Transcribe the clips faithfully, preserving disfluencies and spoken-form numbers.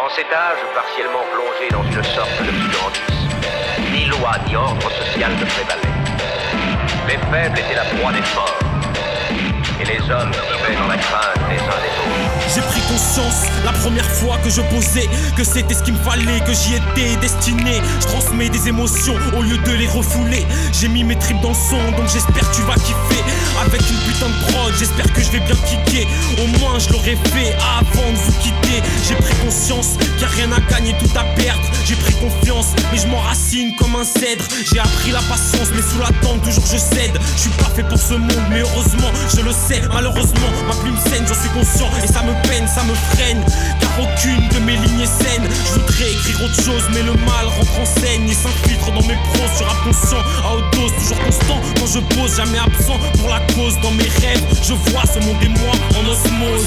En cet âge partiellement plongé dans une sorte d'obscurantisme, ni loi ni ordre social ne prévalait. Les faibles étaient la proie des forts, et les hommes vivaient dans la crainte des uns des autres. J'ai pris conscience la première fois que je posais que c'était ce qu'il me fallait, que j'y étais destiné. Je transmets des émotions au lieu de les refouler. J'ai mis mes tripes dans le son, donc j'espère que tu vas kiffer. Avec une putain de prod, j'espère que je vais bien kicker. Au moins je l'aurais fait avant de vous quitter. J'ai pris conscience qu'il n'y a rien à gagner, tout à perdre. J'ai pris confiance, mais je m'enracine comme un cèdre. J'ai appris la patience, mais sous la tente toujours je cède. Je suis pas fait pour ce monde, mais heureusement je le sais. Malheureusement ma plume saigne, j'en suis conscient. Et ça me peine, ça me freine, car aucune de mes lignes est saine. Je voudrais écrire autre chose, mais le mal rentre en scène et s'infiltre dans mes pros. Sur rap conscient, à haute dose, toujours constant. Quand je pose, jamais absent pour la cause. Dans mes rêves, je vois ce monde et moi en osmose.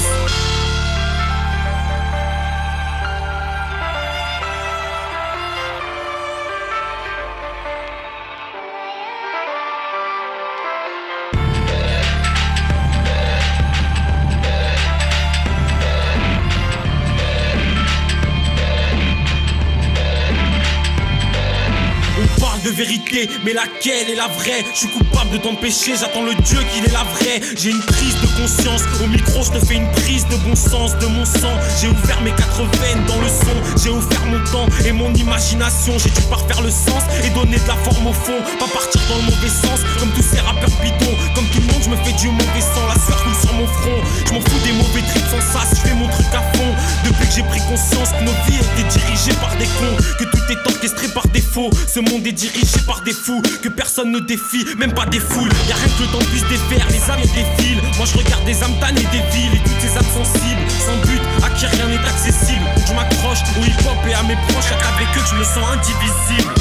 De vérité, mais laquelle est la vraie? Je suis coupable de tant de péchés, j'attends le Dieu qu'il est la vraie. J'ai une prise de conscience, au micro je te fais une prise de bon sens, de mon sang. J'ai ouvert mes quatre veines dans le son, j'ai offert mon temps et mon imagination. J'ai dû parfaire le sens et donner de la forme au fond, pas partir dans le mauvais sens, comme tous ces rappeurs bidons. Comme tout le monde, je me fais du mauvais sang, la sueur coule sur mon front. Je m'en fous des mauvais trips sans sas, je fais mon truc à fond. Depuis que j'ai pris conscience que nos vies étaient dirigées par des cons, que tout est orchestré par défaut, ce monde est dirigé par des fous, que personne ne défie, même pas des foules. Y'a rien que le temps puisse défaire, les âmes défilent. Moi je regarde des âmes tannées des villes et toutes ces âmes sensibles, sans but, à qui rien n'est accessible. Donc je m'accroche au hip hop et à mes proches, car avec eux je me sens indivisible.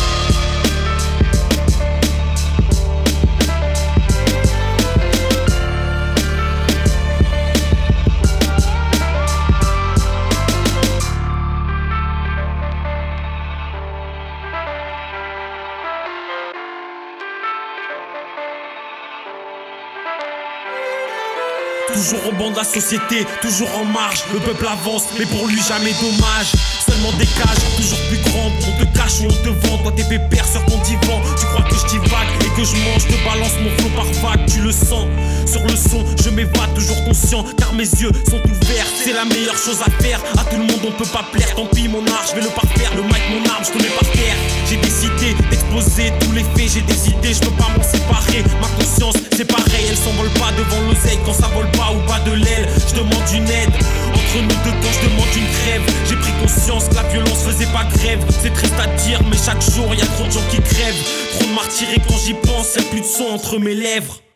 Toujours au banc de la société, toujours en marge. Le peuple avance, mais pour lui jamais dommage. Seulement des cages, toujours plus grandes. On te cache ou on te vend, toi t'es pépère sur ton divan. Tu crois que je divague et que je mange, je te balance mon flot par vague. Tu le sens, sur le son, je m'évade toujours conscient, car mes yeux sont ouverts. C'est la meilleure chose à faire, à tout le monde on peut pas plaire. Tant pis mon art, je vais le parfaire. Le mic mon arme, je te mets par terre. J'ai décidé d'exposer tous les faits, j'ai des idées, je peux pas m'en séparer. Ma conscience c'est pareil, elle s'envole pas devant l'oseille. Quand ça vole pas ou pas de l'aile, je demande une aide. Entre nous deux quand je demande une trêve. J'ai pris conscience que la violence faisait pas grève. C'est triste à dire mais chaque jour y a trop de gens qui crèvent. Trop de martyrs et quand j'y pense y'a plus de son entre mes lèvres.